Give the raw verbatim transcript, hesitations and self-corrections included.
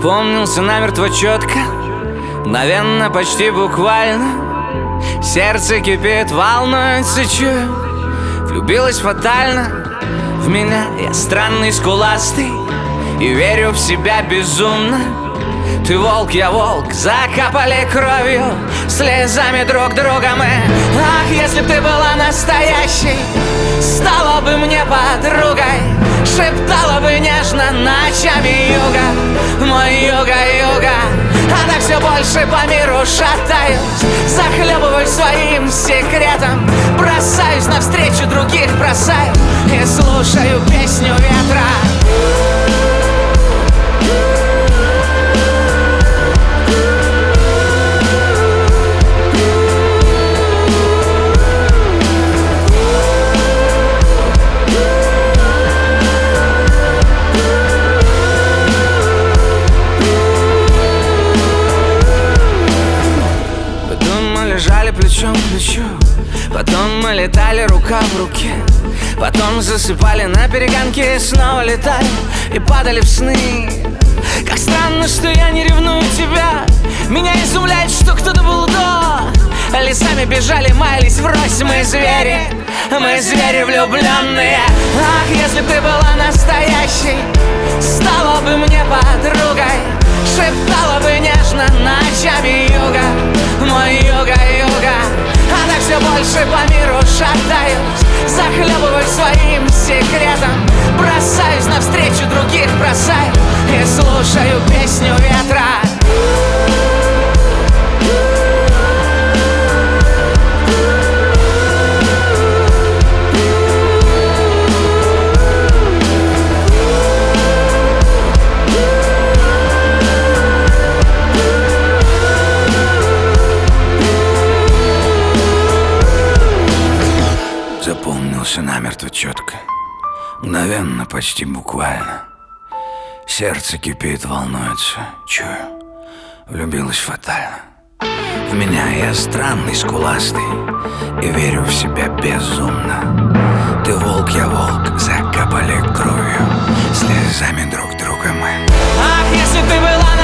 Запомнился намертво четко, мгновенно, почти буквально. Сердце кипит, волнуется, чую, влюбилась фатально в меня. Я странный, скуластый и верю в себя безумно. Ты волк, я волк, закапали кровью, слезами друг друга мы. Ах, если б ты была настоящей, стала бы мне подругой, шептала бы нежно ночами юга, мой юга-юга. А так все больше по миру шатаюсь, захлебываюсь своим секретом, бросаюсь навстречу других, бросаю и слушаю песню ветра. Лежали плечом к плечу, потом мы летали рука в руке, потом засыпали на перегонке, снова летали и падали в сны. Как странно, что я не ревную тебя, меня изумляет, что кто-то был до. Лесами бежали, маялись врозь, мы звери, мы звери влюбленные. Ах, если б ты была настоящей, стала бы мне подругой, шептала бы нежно ночами юга, мой юга-юга. А так все больше по миру шатаюсь, захлебываюсь своим секретом, бросаюсь навстречу других, бросаю и слушаю песню ветра. Запомнился намертво четко, мгновенно, почти буквально. Сердце кипит, волнуется, чую, влюбилась фатально в меня. Я странный, скуластый и верю в себя безумно. Ты волк, я волк, закапали кровью, слезами друг друга мы. Ах, если ты была